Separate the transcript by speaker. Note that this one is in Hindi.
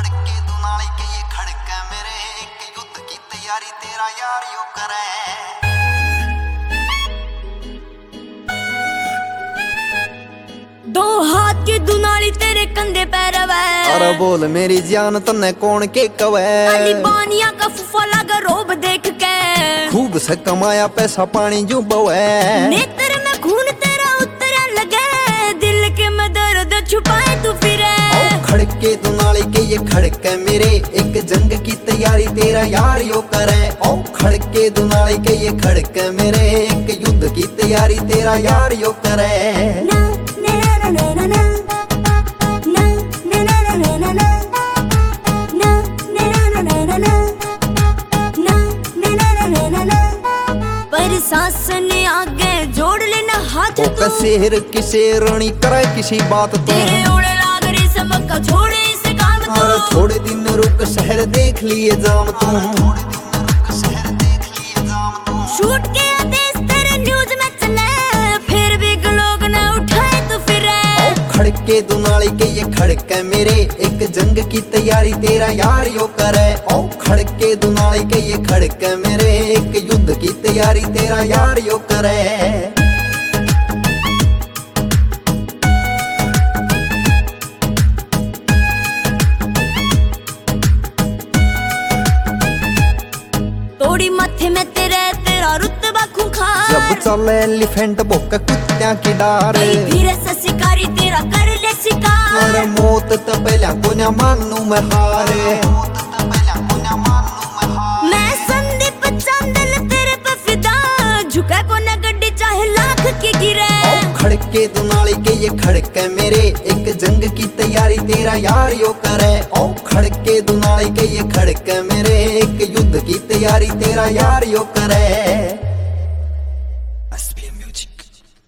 Speaker 1: खड़के दुनाली के ये खड़का मेरे एक युद्ध की तैयारी तेरा यार यो करे।
Speaker 2: दो हाथ की दुनाली तेरे कंधे पे रवे।
Speaker 3: अरे बोल मेरी जान तन्ने कौन के कवे।
Speaker 2: अली बानिया का फुफा लगा रोब देख के।
Speaker 3: खूब से कमाया पैसा पानी जो बवे।
Speaker 2: नेत्र में खून तेरा उतरने लगे, दिल के में दर्द छुपाए तू फिरे।
Speaker 3: खड़के दुनाली के ये खड़के मेरे एक जंग की तैयारी तेरा यार यो करे। ओ खड़के दुनाली के ये खड़के मेरे एक युद्ध की तैयारी तेरा यार यो करे।
Speaker 2: सांस ने आगे जोड़ लेना हाथ तू।
Speaker 3: शेर किसे रानी करे किसी बात तू।
Speaker 2: तेरे ओढ़े लाग रही समका छोड़े इस काम तू।
Speaker 3: थोड़े दिन रुक शहर देख लिए जाम तू।
Speaker 2: शूट के आदेश तेरे न्यूज में चले, फिर भी लोग ना उठाए तो फिर।
Speaker 3: खड़के दुनाली के ये खड़के मेरे एक जंग की तैयारी तेरा यार यो करे। ओ खड़के दुनाली के ये खड़के मेरे एक युद्ध की तैयारी तेरा यार यो करे।
Speaker 2: तोड़ी माथे में तेरा रुतबा खूंखार।
Speaker 3: जब चले एलिफेंट भोका कुत्तियां की डार।
Speaker 2: धीरे से शिकारी तेरा कर ले शिकार।
Speaker 3: अरे मौत तो पहला कोन्या मानू मैं हारे।
Speaker 2: मैं संदीप चांदल तेरे पे फिदा, झुका को न गड्डी चाहे लाख की गिरे।
Speaker 3: खड़के दुनाली के ये खड़के मेरे एक जंग की तैयारी तेरा यार यो करे। ओ खड़के दुनाली के ये खड़के मेरे एक युद्ध की तैयारी तेरा यार यो करे।